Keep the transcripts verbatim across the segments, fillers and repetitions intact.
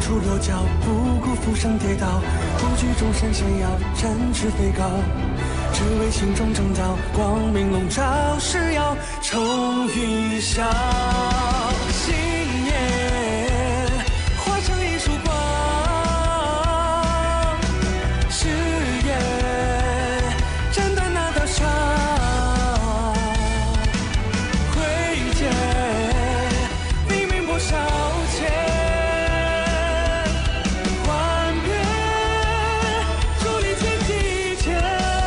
出落脚，不顾浮生跌倒，不惧众生险要，展翅飞高，只为心中正道，光明笼罩，誓要冲云霄。信念化成一束光，誓言斩断那道伤，挥剑黎明破晓前，幻变伫立天地间，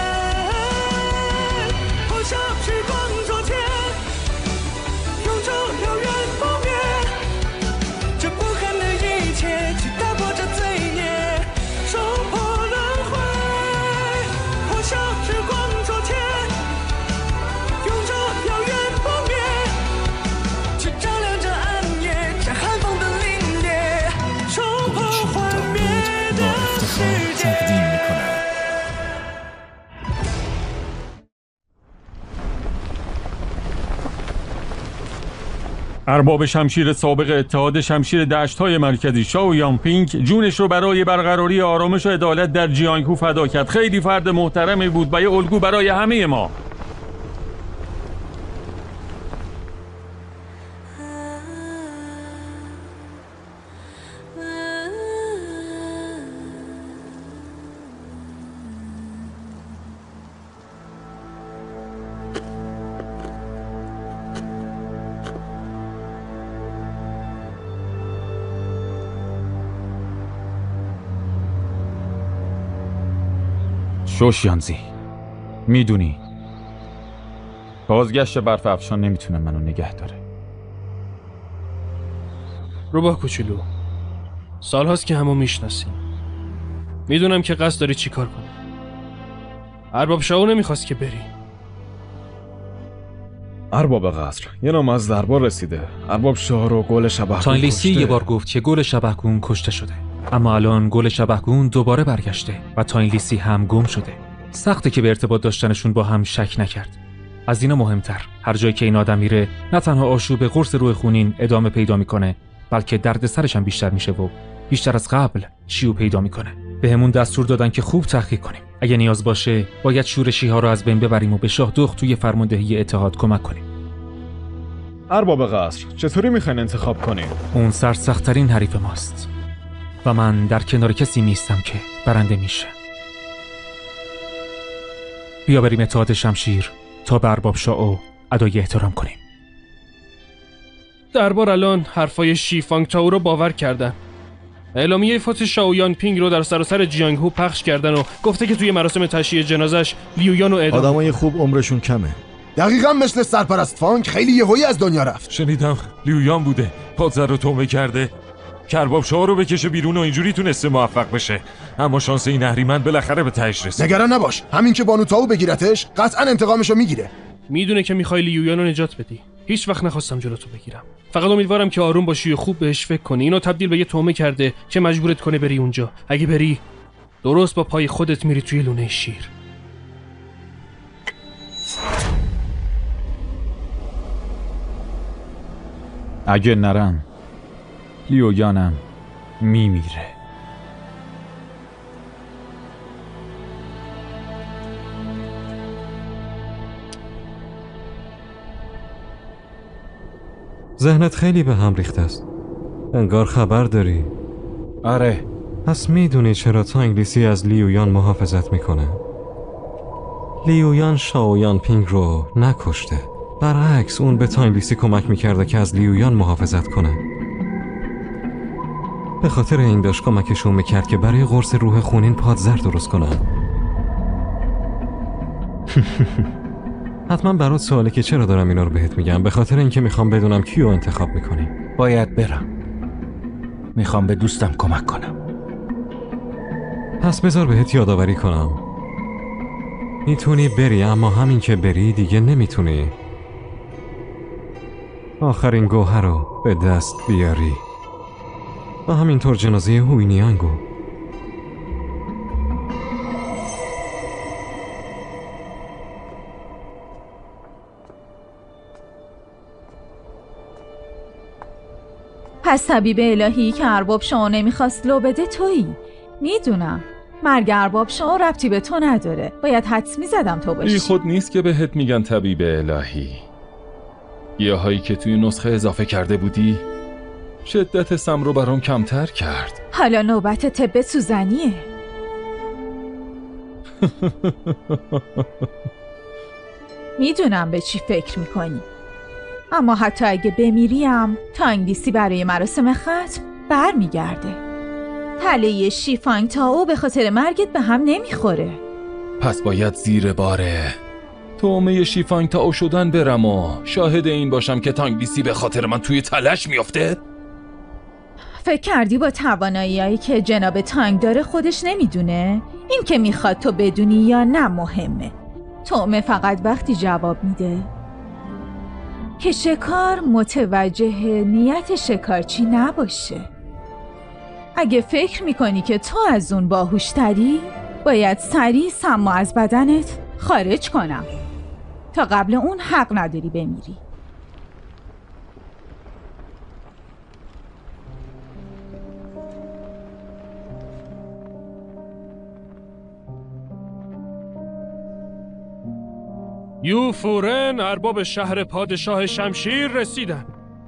破晓时光昨天，永昼燎原不灭，这不堪的一切，去打破这罪孽，冲破轮回。破晓时光昨天，永昼燎原不灭，去照亮这暗夜，这寒风的凛冽，冲破幻灭的世界。 ارباب شمشیر سابق اتحاد شمشیر دشت‌های مرکزی شاو یانپینگ جونش رو برای برقراری آرامش و عدالت در جیانگو فدا کرد. خیلی فرد محترمی بود و یه الگو برای همه ما. شوشیانزی، میدونی بازگشت برف افشان نمیتونه منو نگه داره. روباه کوچولو، سالهاست که همو میشناسیم. میدونم که قصد داری چی کار کنی. ارباب شاو نمیخواست که بری. ارباب قصر یه نام از دربار رسیده. ارباب شاه رو گل شبحگون تاینلیسی یه بار گفت که گل شبحگون کشته شده، اما الان گل شبحگون دوباره برگشته و تاینلیسی هم گم شده. سخته که به ارتباط داشتنشون با هم شک نکرد. از اینا مهمتر، هر جایی که این آدم میره نه تنها آشوب قرص روح خونین ادامه پیدا میکنه، بلکه دردسرش هم بیشتر میشه و بیشتر از قبل شیوع پیدا میکنه. بهمون دستور دادن که خوب تحقیق کنیم. اگه نیاز باشه باید شورشی ها رو از بین ببریم و به شاه دخت توی فرماندهی اتحاد کمک کنیم. ارباب قصر چطوری میخواین انتخاب کنیم؟ اون سرسخت‌ترین حریف ماست و من در کنار کسی نیستم که برنده میشه. بیا بریم اتحاد شمشیر تا به ارباب شاو ادای احترام کنیم. دربار الان حرفای شی فانگ تاو رو باور کردن. اعلامیه فوت شاو یانپینگ رو در سراسر جیانگهو پخش کردن و گفته که توی مراسم تشییع جنازش لیویان رو اعدام. آدمای خوب عمرشون کمه. دقیقاً مثل سرپرست فانگ خیلی یهویی از دنیا رفت. شنیدم لیویان بوده پادزر رو تومه کرده که ارباب شاه رو بکشه بیرون و اینجوری تونسته موفق بشه، اما شانس این اهریمن بالاخره به تهش رسید. نگران نباش، همین که بانو تاو بگیرتش قطعاً انتقامشو میگیره. میدونه که میخوای لیویان رو نجات بدی. هیچ وقت نخواستم جلوتو بگیرم. فقط امیدوارم که آروم باشی و خوب بهش فکر کنی. اینو تبدیل به یه تومه کرده که مجبورت کنه بری اونجا. اگه بری درست با پای خودت میری توی لونه شیر. اگه نرم لیویانم میمیره. ذهنت خیلی به هم ریخته است. انگار خبر داری. آره. پس میدونی چرا تاینلیسی از لیویان محافظت میکنه؟ لیویان شاو یانپینگ رو نکشته. برعکس اون به تاینلیسی کمک میکرده که از لیویان محافظت کنه. به خاطر این داشت کمکشون میکرد که برای قرص روح خونین پادزر درست کنن. حتما برات سواله که چرا دارم اینا رو بهت میگم. به خاطر اینکه میخوام بدونم کیو انتخاب میکنی. باید برم. میخوام به دوستم کمک کنم. پس بذار بهت یادآوری کنم. میتونی بری، اما همین که بری دیگه نمیتونی آخرین گوهر رو به دست بیاری. و همینطور جنازه هوینیانگو. پس طبیب الهی که ارباب شاه نمیخواست لو بده تویی. میدونم مرگ ارباب شاه ربطی به تو نداره. باید حدس میزدم تو باشی. بی خود نیست که بهت میگن طبیب الهی. گیاهایی که توی نسخه اضافه کرده بودی شدت سم رو برام کمتر کرد. حالا نوبت طب سوزنیه. میدونم به چی فکر میکنی، اما حتی اگه بمیریم تانگلیسی برای مراسم ختم بر میگرده. تله شیفانگ تائو به خاطر مرگت به هم نمیخوره. پس باید زیر باره تومه شیفانگ تائو شدن برم و شاهد این باشم که تانگلیسی به خاطر من توی تلش میافته؟ فکر کردی با توانایی‌هایی که جناب تانگ داره خودش نمیدونه؟ این که میخواد تو بدونی یا نه مهمه. تومه فقط وقتی جواب میده که شکار متوجه نیت شکارچی نباشه. اگه فکر میکنی که تو از اون باهوشتری، باید سریع سمو از بدنت خارج کنم تا قبل اون حق نداری بمیری. یو فورن ارباب شهر پادشاه شمشیر رسیدن.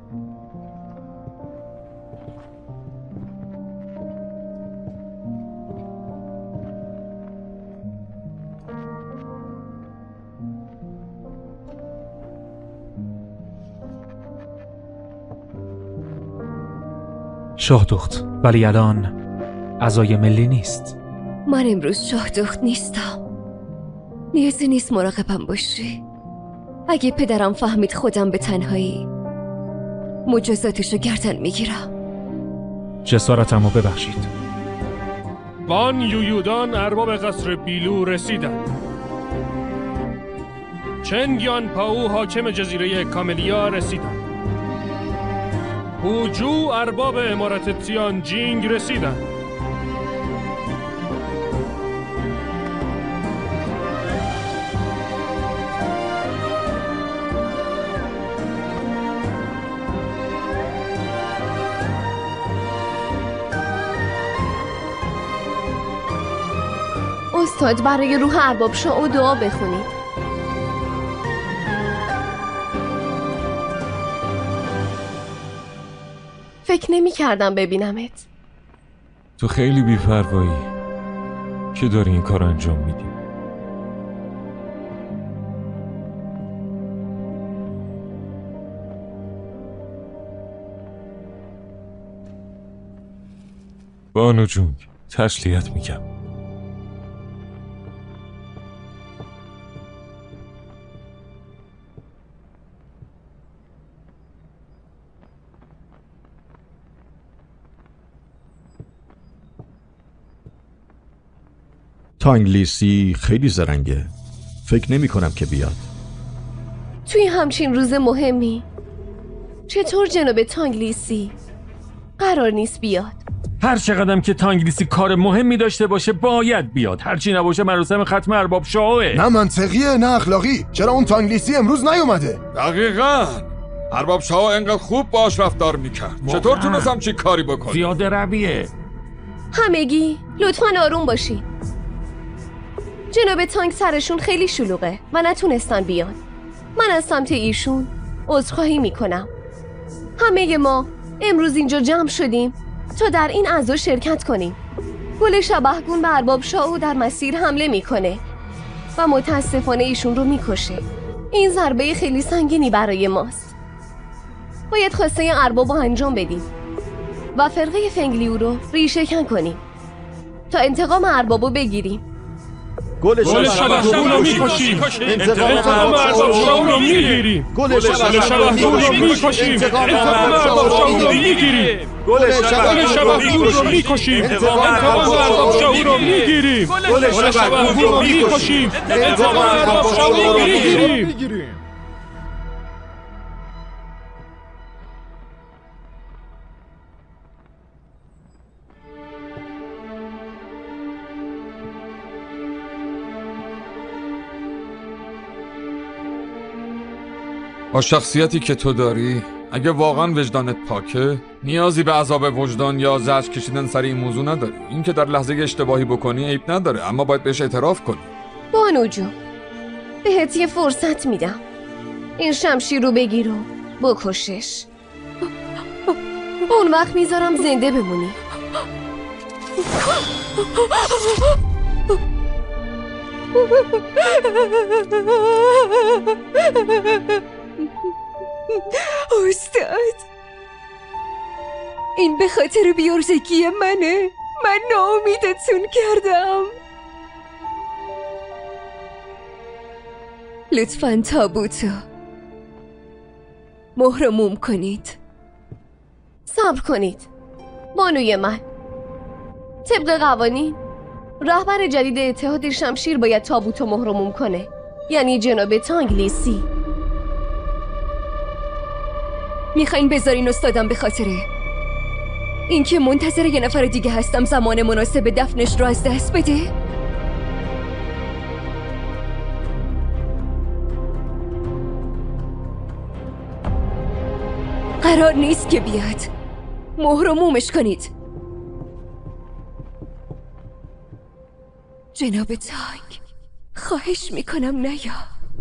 شاه دخت، ولی الان عزای ملی نیست. من امروز شاه دخت نیستم. نیازی نیست مراقبم باشی. اگه پدرم فهمید خودم به تنهایی، مجازاتشو گردن میگیرم. جسارتمو ببخشید. وان یویودان ارباب قصر بیلو رسیدن. چنگیان پاو حاکم جزیره کاملیا رسیدن. هوجو ارباب امارت تیان جینگ رسیدن. استاد برای روح ارباب شاه دعا بخونید. فکر نمی کردم ببینمت. تو خیلی بی‌پروایی که داری این کار انجام میدی. بانو جون، تسلیت میگم. تانگلیسی خیلی زرنگه. فکر نمی کنم که بیاد. توی همچین روز مهمی چطور جناب تانگلیسی قرار نیست بیاد؟ هر چقدرم که تانگلیسی کار مهمی داشته باشه باید بیاد. هرچی نباشه مراسم ختم ارباب شاهه. نه منطقیه نه اخلاقی. چرا اون تانگلیسی امروز نیومده؟ دقیقاً. ارباب شاه انقدر خوب باش رفتار میکرد، چطور تونستم چی کاری بکنی؟ زیاده رویه. همگی لطفاً آروم باشین. جناب تانگ سرشون خیلی شلوغه و نتونستن بیان. من از سمت ایشون عذرخواهی میکنم. همه ما امروز اینجا جمع شدیم تا در این عزا شرکت کنیم. گل شبحگون به ارباب شاه در مسیر حمله میکنه و متاسفانه ایشون رو میکشه. این ضربه خیلی سنگینی برای ماست. باید خواسته ارباب رو انجام بدیم و فرقه فنگلیو رو ریشه کن کنیم تا انتقام اربابو بگیریم. گل شبحگون رو میکشیم، انتقام ارباب شاه رو میگیریم. گل شبحگون رو میکشیم، انتقام ارباب شاه رو میگیریم. گل شبحگون رو میکشیم، انتقام ارباب شاه رو میگیریم. گل شبحگون رو میکشیم، انتقام ارباب شاه رو میگیریم. با شخصیتی که تو داری اگه واقعا وجدانت پاکه نیازی به عذاب وجدان یا زجر کشیدن سر این موضوع نداری. این که در لحظه اشتباهی بکنی عیب نداره، اما باید بهش اعتراف کنی. بانو جون بهت یه فرصت میدم، این شمشیر رو بگیر و بکشش. اون وقت میذارم زنده بمونی. استاد، این به خاطر بیارزگی منه. من ناامیدتون کردم. لطفاً تابوتو مهر موم کنید. صبر کنید بانوی من. طبق قوانین رهبر جدید اتحاد شمشیر باید تابوتو مهر موم کنه، یعنی جناب تانگ لیسی. میخواین بذارین استادم به خاطره اینکه منتظر یه نفر دیگه هستم زمان مناسب دفنش رو از دست بده؟ قرار نیست که بیاد. مهر و مومش کنید. جناب تانگ، خواهش میکنم نیا.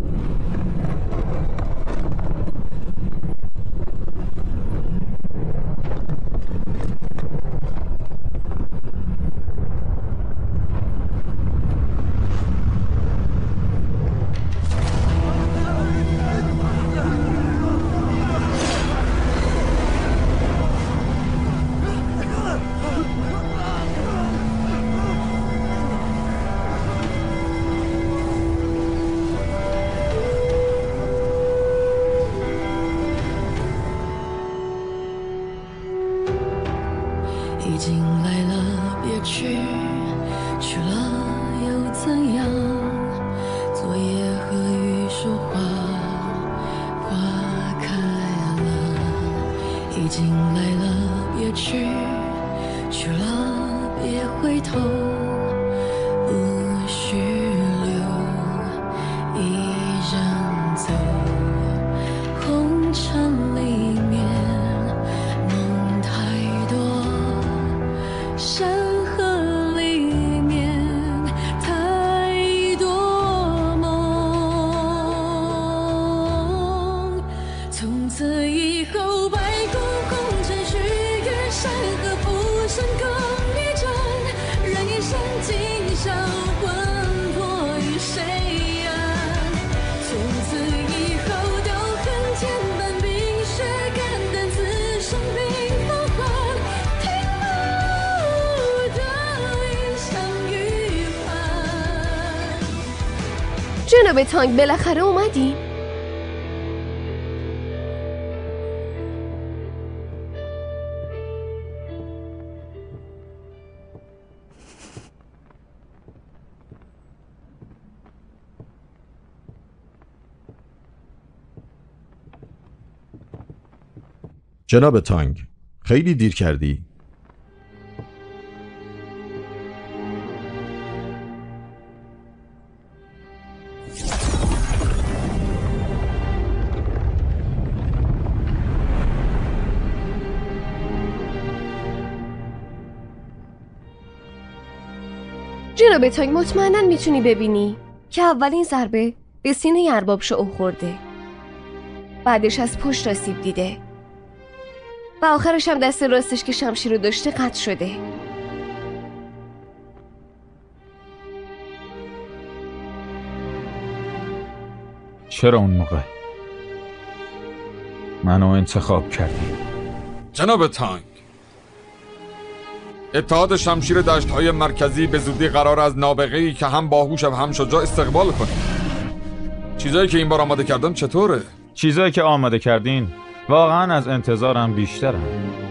جناب تانگ بالاخره اومدی؟ جناب تانگ، خیلی دیر کردی. جناب تانگ مطمئناً میتونی ببینی که اولین ضربه به سینه ارباب شعو خورده، بعدش از پشت آسیب دیده و آخرش هم دست راستش که شمشیر رو داشته قطع شده. چرا اون موقع منو انتخاب کردی؟ جناب تانگ، اتحاد شمشیر دشت‌های مرکزی به زودی قرار از نابغه‌ای که هم باهوش و هم شجاع استقبال کنه. چیزایی که این بار آماده کردم چطوره؟ چیزایی که آماده کردین واقعا از انتظارم بیشترن.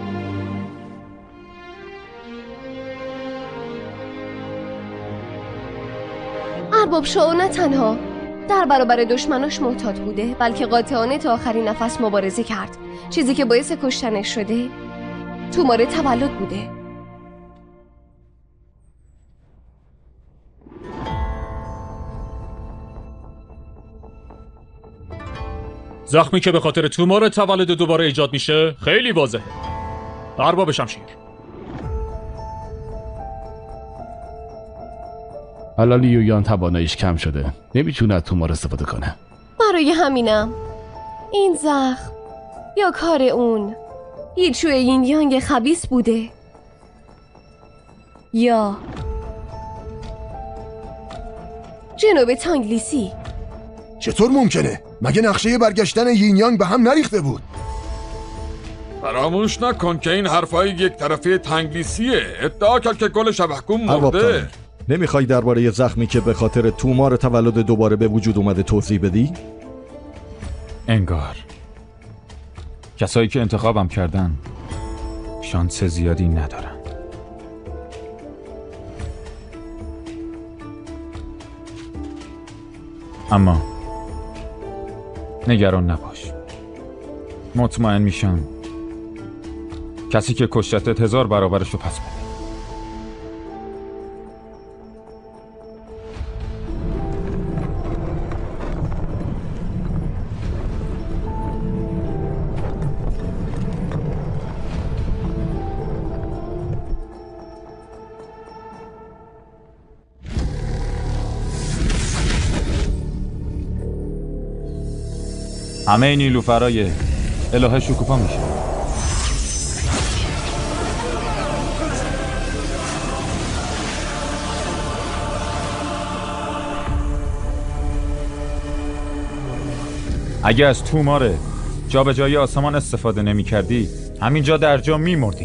ارباب شعو نه تنها در برابر دشمناش محتاط بوده، بلکه قاطعانه تا آخرین نفس مبارزه کرد. چیزی که باعث کشتنش شده تومار تولد بوده. زخمی که به خاطر تومار تولد دوباره ایجاد میشه خیلی واضحه. ارباب شمشیر، حالا لیویان تواناییش کم شده، نمیتونه از تومار استفاده کنه. برای همینم این زخم یا کار اون ییچوی یین یانگ خبیث بوده، یا جناب تانگ لیسی. چطور ممکنه؟ مگه نقشه برگشتن یین یانگ به هم نریخته بود؟ فراموش نکن که این حرفای یک طرفه تانگ لیسیه. ادعا کرد که گل شبحگون مرده. نمیخوای درباره زخمی که به خاطر تومار تولد دوباره به وجود اومده توضیح بدی؟ انگار کسایی که انتخابم کردن شانس زیادی ندارن. اما نگران نباش، مطمئن میشم کسی که کشتت هزار برابرش رو پس بده. همه نیلوفرای الهه شکوفا میشه. اگه از تومار جا به جای آسمان استفاده نمی کردی همینجا در جا می مردی.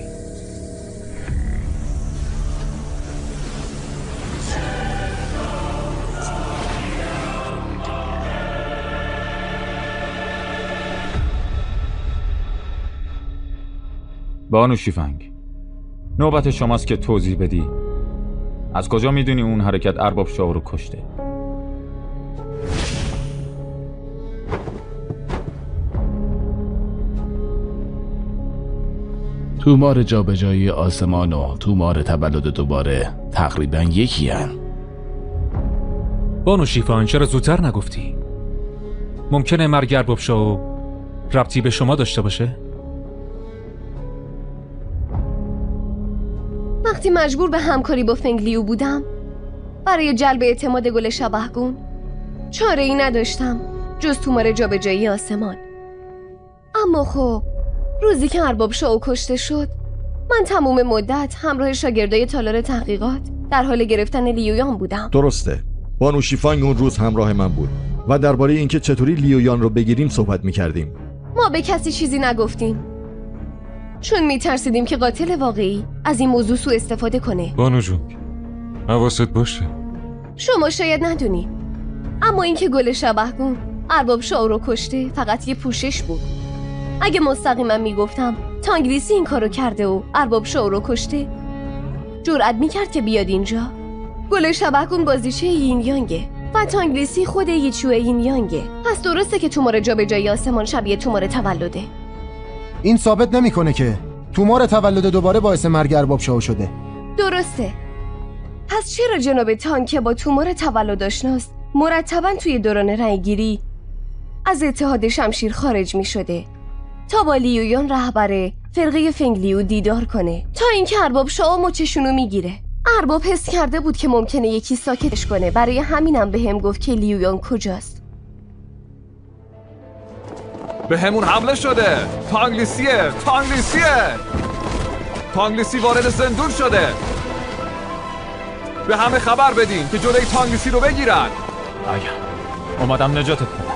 بانو شیفنگ، نوبت شماست که توضیح بدی. از کجا میدونی اون حرکت ارباب شاه رو کشته؟ تومار جابجایی آسمان و تومار تولد دوباره تقریبا یکی هن. بانو شیفان چرا زودتر نگفتی؟ ممکنه مرگ ارباب شاه ربطی به شما داشته باشه؟ وقتی مجبور به همکاری با فنگ لیو بودم برای جلب اعتماد گل شبحگون، چاره ای نداشتم جز تومار جابجایی آسمان. اما خب روزی که ارباب شاه کشته شد، من تمام مدت همراه شاگردای تالار تحقیقات در حال گرفتن لیویان بودم. درسته، بانو شیفانگ اون روز همراه من بود و درباره اینکه چطوری لیویان رو بگیریم صحبت می‌کردیم. ما به کسی چیزی نگفتیم چون میترسیدیم که قاتل واقعی از این موضوع سوء استفاده کنه. بانو جون، حواست باشه. شما شاید ندونید، اما اینکه گل شبحگون ارباب شاه رو کشته فقط یه پوشش بود. اگه مستقیما میگفتم تانگ لیسی این کارو کرده و ارباب شاه رو کشته، جرئت میکرد که بیاد اینجا. گل شبحگون بازیچه یین یانگه و تانگ لیسی خود ییچوی یین یانگه. پس درسته که تومار جابجایی آسمان شبیه تومار تولده. این ثابت نمیکنه که تومار تولد دوباره باعث مرگ ارباب شاه شده. درسته. پس چرا جناب تانگ که با تومار تولد آشناست مرتباً توی دوران رأی‌گیری از اتحاد شمشیر خارج می شده تا با لیویان رهبر فرقه فنگ لیو دیدار کنه، تا اینکه ارباب شاه مچشونو میگیره. ارباب حس کرده بود که ممکنه یکی ساکتش کنه، برای همینم به هم گفت که لیویان کجاست. به همون حمله شده. تانگ لیسیه تانگ لیسیه تانگ لیسی وارد زندون شده. به همه خبر بدین که جلوی تانگ لیسی رو بگیرن. آیا اومدم نجاتت بدم.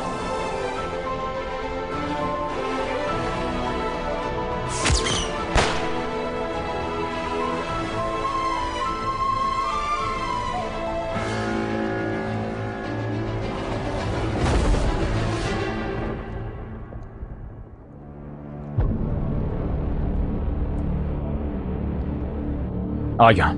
آیا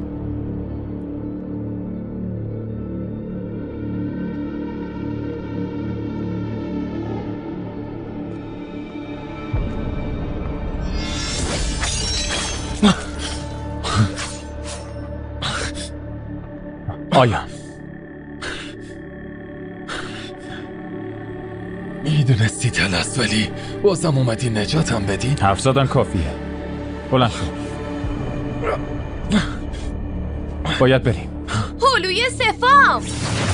آیا میدونستی تلست ولی بازم اومدی نجاتم بدی؟ حرف زدن کافیه. بلند شو. باید بریم. هلوی سفام.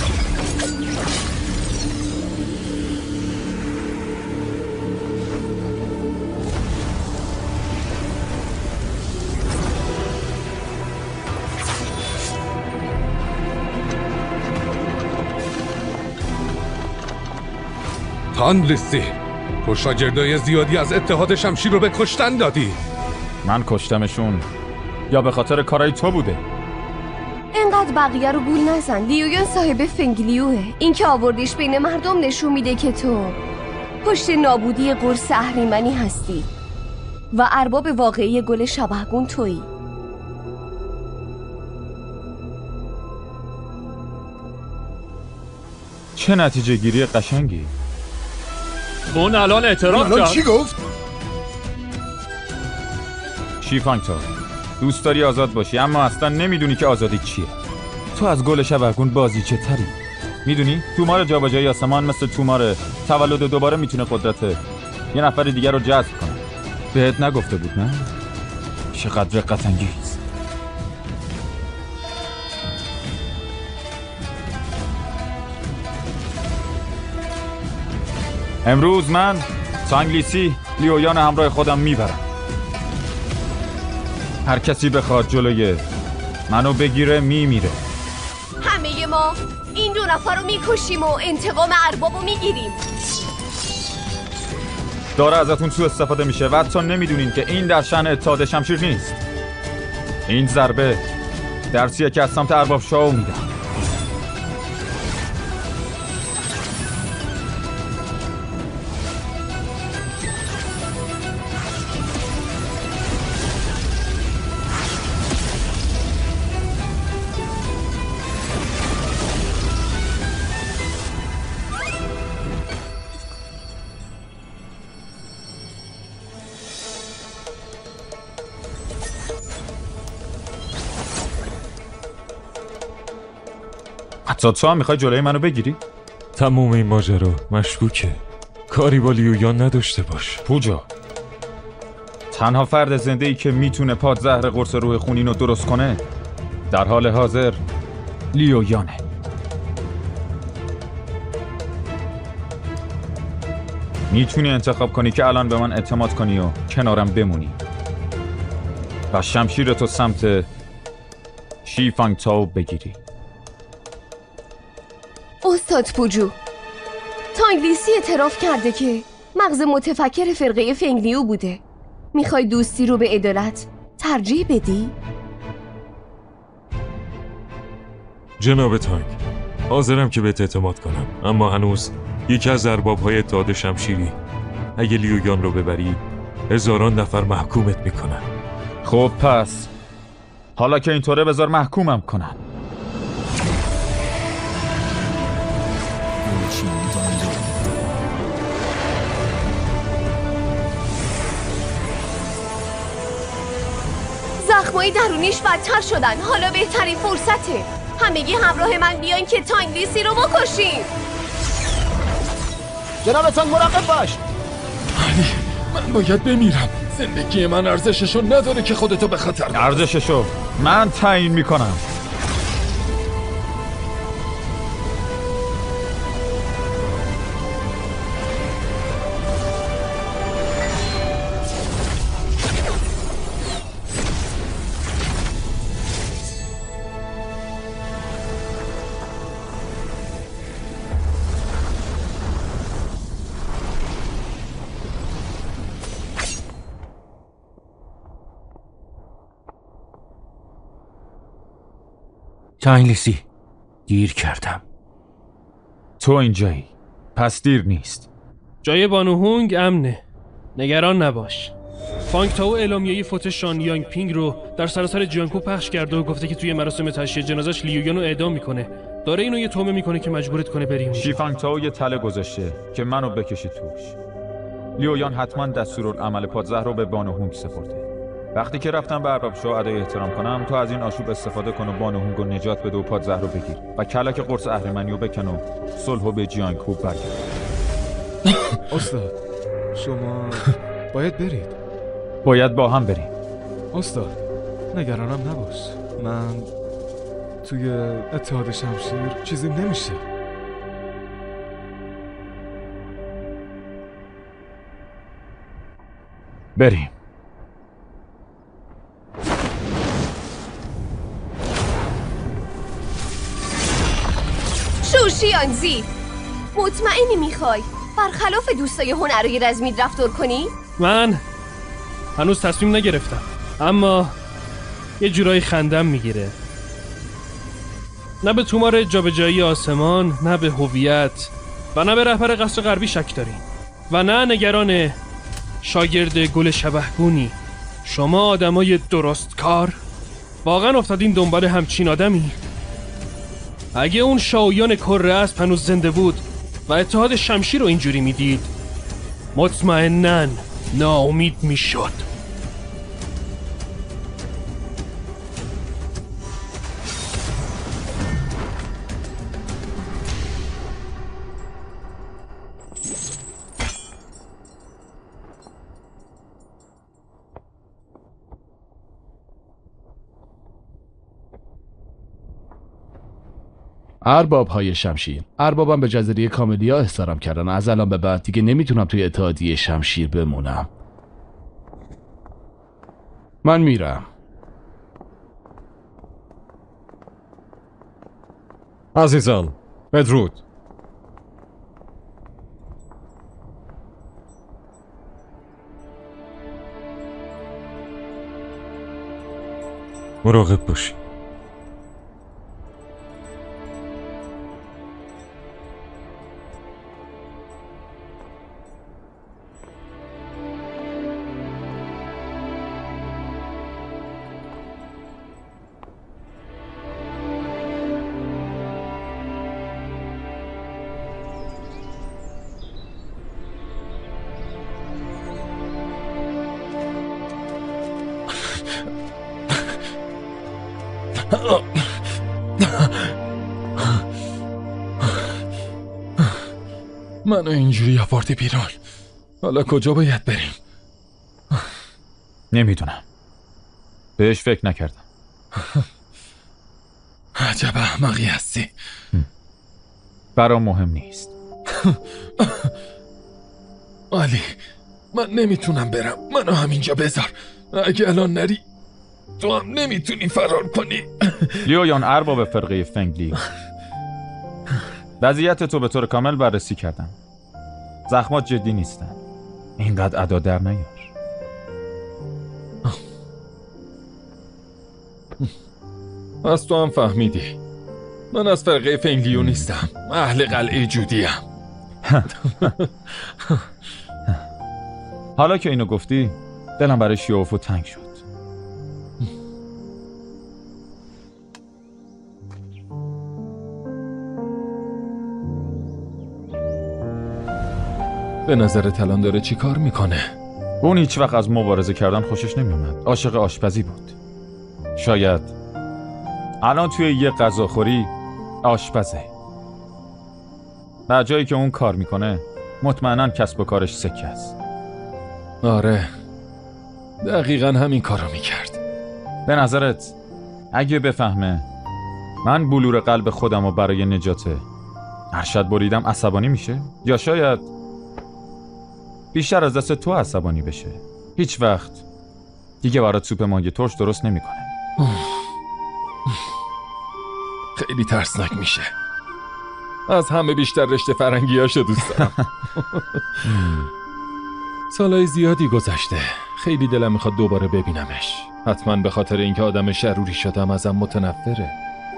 تانلیسی تو شاگردای زیادی از اتحاد شمشیر رو به کشتن دادی. من کشتمشون یا به خاطر کارای تو بوده؟ انقدر بقیه رو گول نزن. لیویان صاحب فنگلیوه. این که آوردیش بین مردم نشون میده که تو پشت نابودی قرص اهریمنی هستی و ارباب واقعی گل شبحگون تویی. چه نتیجه گیری قشنگی. اون الان اعتراف کرد. چی گفت؟ شیفانگ تو دوست داری آزاد باشی اما اصلا نمیدونی که آزادی چیه. تو از گل شبحگون بازی چه تری؟ میدونی تومار جابجایی آسمان مثل تومار تولد دوباره میتونه قدرت یه نفر دیگر رو جذب کنه. بهت نگفته بود نه؟ چقدر رقت‌انگیز. امروز من تانگلیسی لیویان همراه خودم میبرم. هر کسی بخواد جلوی منو بگیره میمیره. همه ما این دو نفر رو میکشیم و انتقام اربابو میگیریم. داره ازتون سوء استفاده میشه و حتی نمیدونین که این در شأن اتحاد شمشیر نیست. این ضربه درسیه که از سمت ارباب شاو میدم. حتی تو هم میخوای جلوی منو بگیری؟ تموم این ماجرا مشکوکه. کاری با لیویان نداشته باش. پوجا تنها فرد زنده ای که میتونه پادزهر قرص روح خونین رو درست کنه در حال حاضر لیویانه. میتونی انتخاب کنی که الان به من اعتماد کنی و کنارم بمونی و شمشیر تو سمت شیفانگ تاو بگیری. استاد پوجو، تانگلیسی اعتراف کرده که مغز متفکر فرقه فنگلیو بوده. میخوای دوستی رو به عدالت ترجیح بدی؟ جناب تانگ، حاضرم که بهت اعتماد کنم، اما هنوز یکی از ارباب‌های اتحاد شمشیری اگه لیویان رو ببری هزاران نفر محکومت میکنن. خب پس حالا که اینطوره بذار محکومم کنن. زخمای درونیش بدتر شدن. حالا بهترین فرصته. همگی همراه من بیاین که تانگلیسی رو بکشیم. جناب تانگ مراقب باش. علی من باید بمیرم. زندگی من ارزششو نداره که خودتو به خطر بندازی. ارزششو من تعیین میکنم. تانگلیسی دیر کردم. تو اینجایی پس دیر نیست. جای بانو هونگ امنه، نگران نباش. فانگ تاو اعلامیه‌ی فوت شان یانگ پینگ رو در سراسر جیانگکو پخش کرده و گفته که توی مراسم تشییع جنازش لیویان رو اعدام میکنه. داره اینو یه تومه میکنه که مجبورت کنه بریم. شیفانگ تاو یه تله گذاشته که منو بکشی توش. لیویان حتما دستورالعمل پادزهر رو به بانو هونگ سپرده. وقتی که رفتم به ارباب شاه ادای احترام کنم تو از این آشوب استفاده کن و بانو هونگ رو نجات بده و پادزهر رو بگیر و کلک قرص اهریمنی رو بکن و صلح رو به جیانگکو برگرد. استاد شما باید برید. باید با هم بریم. استاد نگرانم نباش، من توی اتحاد شمشیر چیزی نمیشه. بریم. شوشیانزی، مطمئنی میخوای برخلاف دوستای هنرهای رزمید رفتار کنی؟ من هنوز تصمیم نگرفتم، اما یه جورایی خندم میگیره. نه به تومار جابجایی آسمان، نه به هویت و نه به رهبر قصر غربی شک داری و نه نگران شاگرد گل شبحگونی. شما آدمای درست کار واقعا افتادین دنبال همچین آدمی؟ اگه اون شایان کره اسب هنوز زنده بود و اتحاد شمشیر رو اینجوری میدید، مطمئناً ناامید میشد. ارباب های شمشیر، اربابم به جزیره کاملیا احترام کردن. از الان به بعد دیگه نمیتونم توی اتحادیه شمشیر بمونم. من میرم. عزیزان بدرود. مراقب باشی. منو اینجوری آوردی بیرون. حالا کجا باید بریم؟ نمیدونم. بهش فکر نکردم. عجب احمقی هستی. برام مهم نیست. علی من نمیتونم برم. منو همینجا بذار. اگه الان نری تو هم نمیتونی فرار کنی. لیویان ارباب فرقه فنگلی، وضعیت تو به طور کامل بررسی کردم. زخمات جدی نیستن. اینقدر ادا در نیار. از تو هم فهمیدی من از فرقه فنگلیو نیستم. اهل قلعه جودیم. حالا که اینو گفتی دلم برای شیوفو تنگ شد. به نظرت الان داره چی کار میکنه؟ اون هیچ وقت از مبارزه کردن خوشش نمیومد. عاشق آشپزی بود. شاید الان توی یه غذاخوری آشپزه. و جایی که اون کار میکنه مطمئناً کسب و کارش سکه است. آره دقیقاً همین کارو میکرد. به نظرت اگه بفهمه من بلور قلب خودم رو برای نجات ارشد بریدم عصبانی میشه؟ یا شاید بیشتر از دست تو عصبانی بشه؟ هیچ وقت دیگه برات سوپ ماهی ترش درست نمیکنه. خیلی ترسناک میشه. از همه بیشتر رشته فرنگیاشو دوست دارم. سالهای زیادی گذشته. خیلی دلم میخواد دوباره ببینمش. حتما به خاطر اینکه آدم شروری شدم ازم متنفره.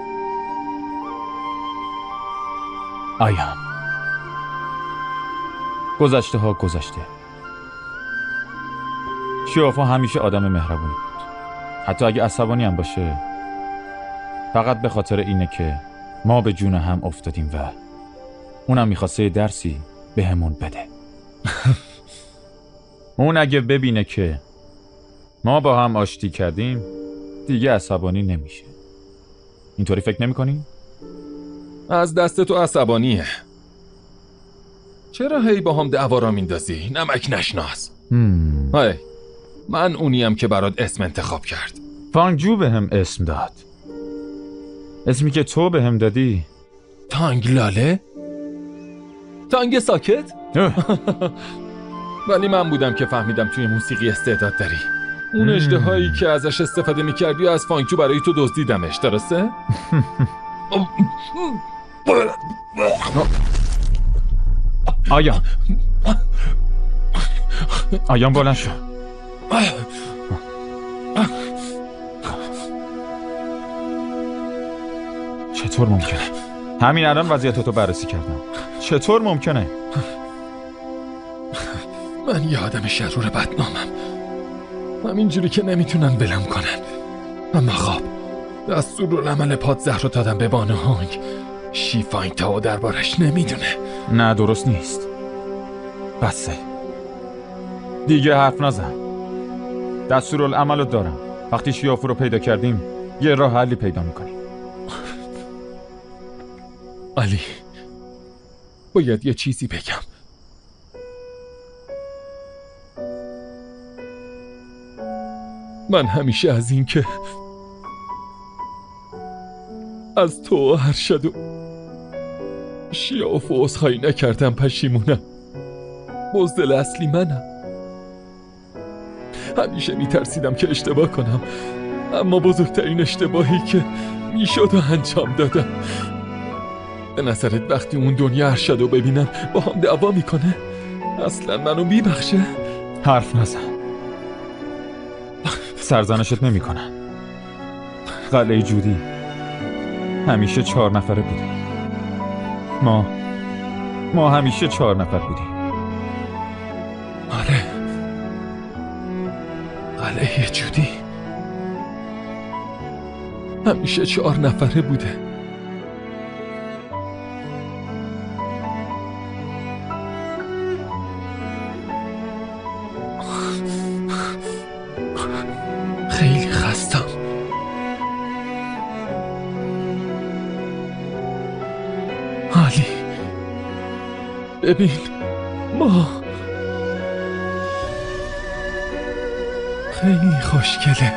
آیان گذشته ها گذشته. شیوفا همیشه آدم مهربونی بود. حتی اگه عصبانی هم باشه فقط به خاطر اینه که ما به جون هم افتادیم و اونم میخواسته درسی به همون بده. اون اگه ببینه که ما با هم آشتی کردیم دیگه عصبانی نمیشه. اینطوری فکر نمی کنی؟ از دست تو عصبانیه. چرا هی با هم دعوا را میندازی؟ نمک نشناس. های من اونیم که برات اسم انتخاب کرد. فانگ جو به هم اسم داد. اسمی که تو به هم دادی تانگ لاله؟ تانگ ساکت؟ ولی من بودم که فهمیدم توی موسیقی استعداد داری. اون اژدهایی که ازش استفاده میکردی از فانگ جو برای تو دزدیدمش، درسته؟ آیان آیان بلند شو. چطور ممکنه؟ همین الان وضعیتتو بررسی کردم. چطور ممکنه؟ من یه آدم شرور بدنامم، همینجوری که نمیتونن بلم کنن. اما خب دستورالعمل پادزهر رو دادم به بانو هونگ. شیفانگ تائو دربارش نمیدونه. نه درست نیست. بسه دیگه حرف نزن. دستورالعمل رو دارم. وقتی شیافو رو پیدا کردیم یه راه حلی پیدا میکنیم. علی باید یه چیزی بگم. من همیشه از این که از تو هر شد و شیافو عذرخواهی نکردم پشیمونم. بزدل اصلی منم. همیشه میترسیدم که اشتباه کنم، اما بزرگترین اشتباهی که میشد و انجام دادم. به نظرت وقتی اون دنیا ارشدو ببینم با هم دعوا میکنه اصلا منو میبخشه؟ حرف نزن. سرزنشت نمیکنن. قلعه جودی همیشه چهار نفره بوده. ما ما همیشه چهار نفر بودیم. آره قلعه جودی همیشه چهار نفره بوده. خیلی خستم. علی ببین ما خیلی خوشگله.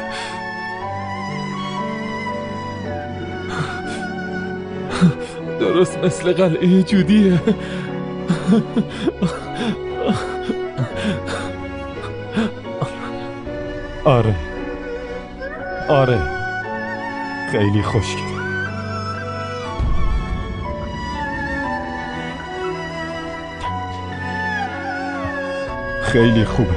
درست مثل قلعه جودیه. آره آره خیلی خوشگله. خیلی خوبه.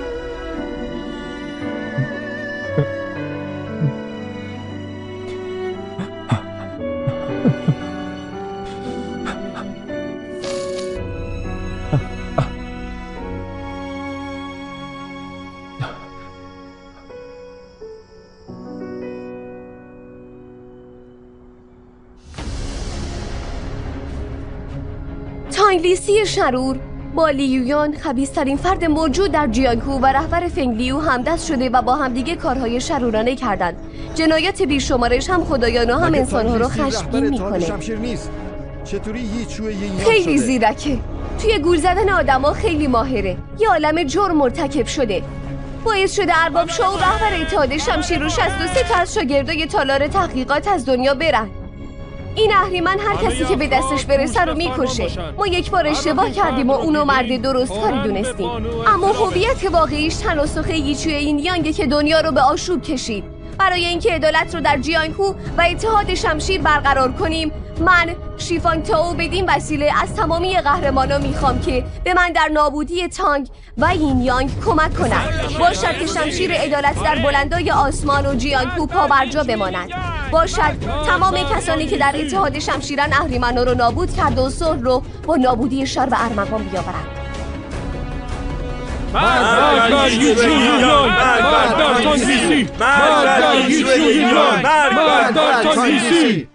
تانگ لیسی شرور با لیویان خبیث‌ترین فرد موجود در جیانگو و رهبر فنگ لیو همدست شده و با همدیگه کارهای شرورانه کردند. جنایت بیشمارش هم خدایان و هم انسان‌ها رو خشمگین می‌کنه. خیلی زیرکه. توی گول زدن آدما خیلی ماهره. یه عالم جرم مرتکب شده. باعث شده ارباب شاه و رهبر اتحاد شمشیر و شصت و سه تا از شاگردای تالار تحقیقات از دنیا برن. این اهریمن هر کسی که به دستش برسه رو میکشه. ما یک بار اشتباه کردیم و اونو مرد درست کاری دونستیم، اما هویت واقعیش تناسخ ییچوی این یانگه که دنیا رو به آشوب کشید. برای اینکه عدالت رو در جیانگو و اتحاد شمشیر برقرار کنیم، من شیفانگ تائو بدین وسیله از تمامی قهرمانا میخوام که به من در نابودی تانگ و این یانگ کمک کنند. باشد که شمشیر عدالت در بلندای آسمان و جیانگو پابرجا بماند. باشد تمام کسانی که در اتحاد شمشیرن اهریمنا رو نابود کرد و صلح رو با نابودی شر و ارمغان بیاورند. مرگ بر یویان! مرگ بر تانگ لیسی! مرگ بر یویان! مرگ بر تانگ لیسی!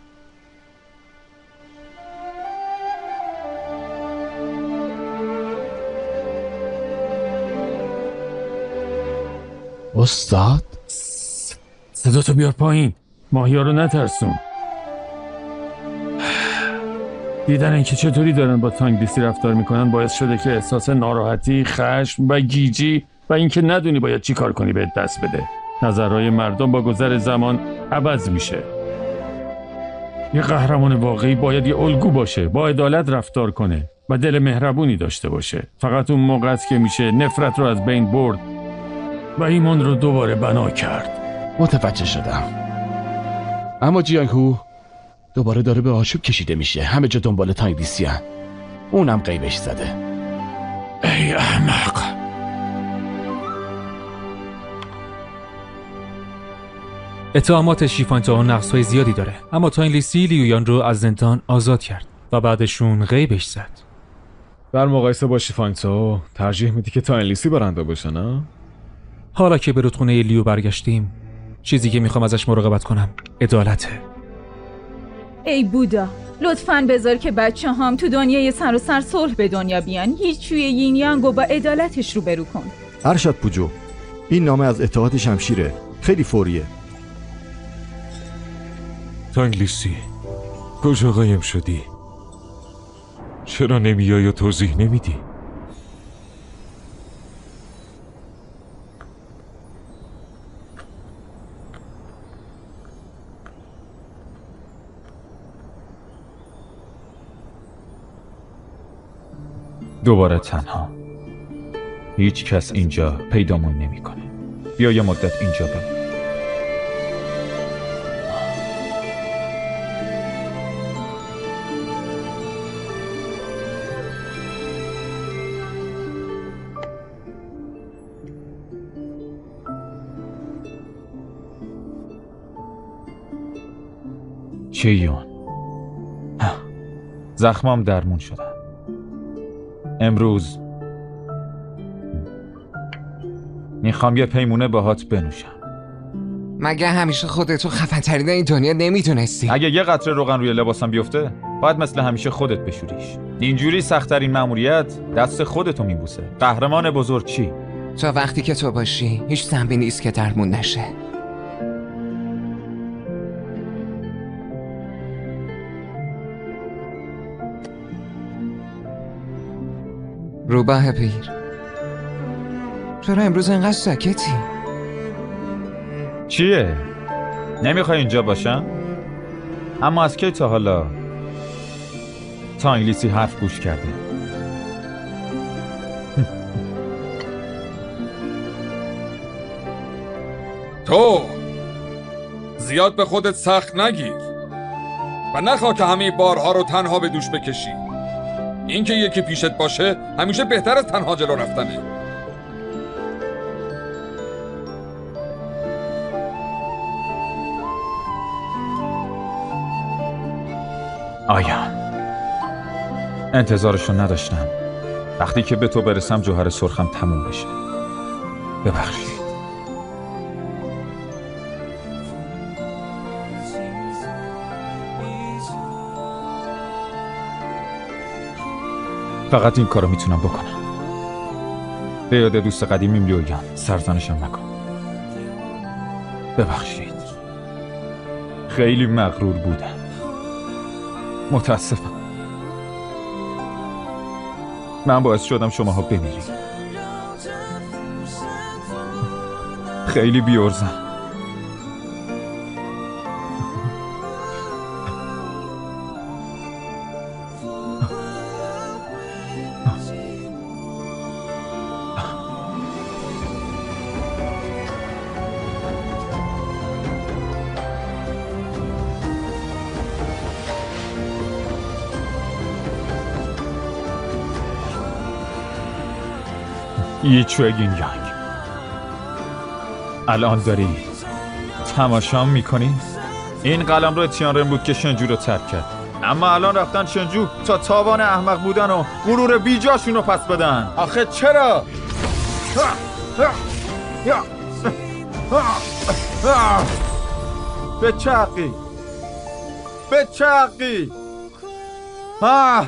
استاد صداتو بیار پایین. ماهیا رو نترسون. دیدن اینکه چطوری دارن با تانگ لیسی رفتار میکنن باعث شده که احساس ناراحتی، خشم و گیجی و اینکه ندونی باید چی کار کنی بهت دست بده. نظرهای مردم با گذر زمان عوض میشه. یه قهرمان واقعی باید یه الگو باشه، با عدالت رفتار کنه و دل مهربونی داشته باشه. فقط اون موقع است که میشه نفرت رو از بین برد و ایمان رو دوباره بنا کرد. متوجه شدم. اما جیانگهو دوباره داره به آشوب کشیده میشه. همه جا دنبال تانگ لیسی هن. اونم غیبش زده. ای احمق. اتهامات شیفانتاو نقص‌های زیادی داره، اما تانگ لیسی لیویان رو از زندان آزاد کرد و بعدشون غیبش زد. در مقایسه با شیفانتاو ترجیح میدی که تانگ لیسی برنده باشه نه؟ حالا که به رودخونه لیو برگشتیم، چیزی که میخوام ازش مراقبت کنم عدالته. ای بودا، لطفاً بذار که بچه هام تو دنیای سر و سر صلح به دنیا بیان. هیچ چوی یین یانگو با عدالتش رو برو کن. ارشد پوجو، این نامه از اتحاد شمشیره، خیلی فوریه. تانگ لیسی، کجا قایم شدی؟ چرا نمیای و توضیح نمیدی؟ دوباره تنها. هیچ کس اینجا پیدامون نمیکنه. بیا یه مدت اینجا بمون. چیون؟ زخمام درمون شدن. امروز میخوام یه پیمونه باهات بنوشم. مگه همیشه خودتو خفن‌ترین این دنیا نمیدونستی؟ اگه یه قطره روغن روی لباسم بیفته باید مثل همیشه خودت بشوریش. اینجوری سخت‌ترین مأموریت دست خودتو میبوسه. قهرمان بزرگ چی؟ تا وقتی که تو باشی هیچ ذنبی نیست که درمون نشه. روباه پیر، چرا امروز اینقدر ساکتی؟ چیه؟ نمیخوای اینجا باشم؟ اما از کی تا حالا تانگ لیسی حرف گوش کرده؟ تو زیاد به خودت سخت نگیر و نخواه که همه بارها رو تنها به دوش بکشی. اینکه یکی پیشت باشه همیشه بهتر از تنها جلو رفتنه. آیان، انتظارشو نداشتم. وقتی که به تو برسم جوهر سرخم تموم بشه. ببخشید. فقط این کارو میتونم بکنم. به یاد دوست قدیمیم لیویان سرزنشم نکن. ببخشید. خیلی مغرور بودم. متاسفم. من باعث شدم شماها بمیرید. خیلی بی‌عرضم. یی چوی یین یانگ، الان داری تماشا میکنی؟ این قلمرو تیانرن بود که شنجو رو ترک کرد، اما الان رفتن شنجو تا تاوان احمق بودن و غرور بیجاشون رو پس بدن. آخه چرا؟ به چقی به چقی آه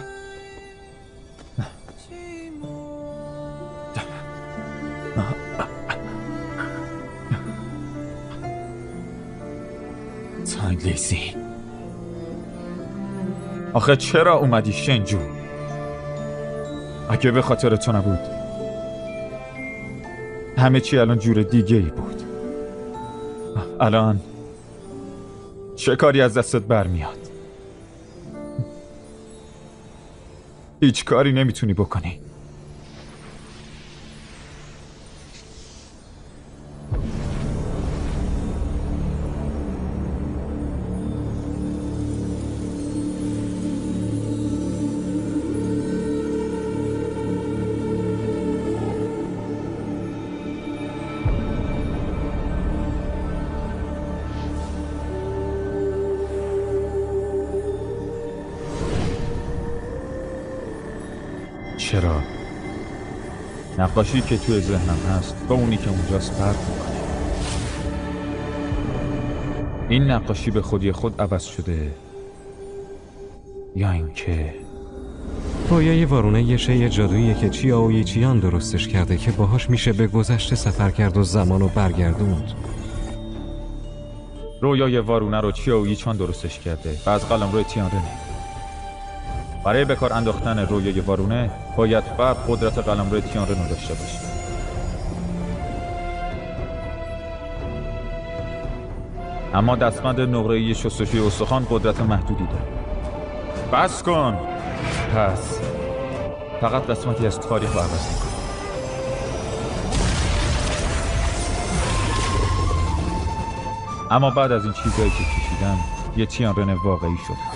تانگ لیسی، آخه چرا اومدی شنجو؟ اگه به خاطر تو نبود همه چی الان جور دیگه ای بود. الان چه کاری از دستت برمیاد؟ هیچ کاری نمیتونی بکنی. چرا؟ نقاشی که توی ذهنم هست با اونی که اونجاست فرق میکنه. این نقاشی به خودی خود عوض شده یا اینکه رویای وارونه یه شی جادوییه که چیاویچیان درستش کرده که باهاش میشه به گذشته سفر کرد و زمانو برگردوند. رویای وارونه رو چیاویچیان درستش کرده و از قلمرو تیانرنه. برای به کار انداختن رویای وارونه باید فرد قدرت قلمرو تیانرن رو داشته باشه. اما دستمند نقره‌ای شستشوی استخوان قدرت محدودی داره. بس کن! پس فقط قسمتی از تاریخ رو عوض می‌کنه. اما بعد از این چیزایی که کشیدم یه تیانرن واقعی شد.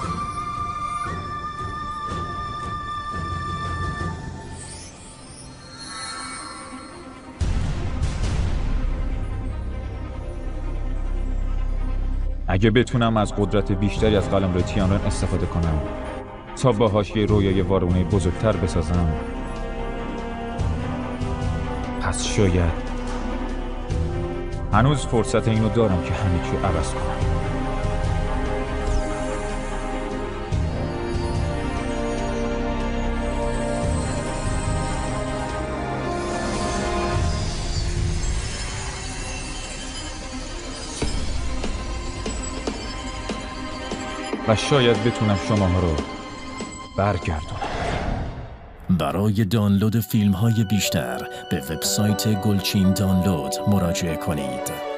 اگه بتونم از قدرت بیشتری از قلمرو تیانرن استفاده کنم تا باهاش یه رویای وارونه بزرگتر بسازم، پس شاید هنوز فرصت اینو دارم که همه چی عوض کنم. و شاید بتونم شماها رو برگردونم. برای دانلود فیلم های بیشتر به وبسایت گلچین دانلود مراجعه کنید.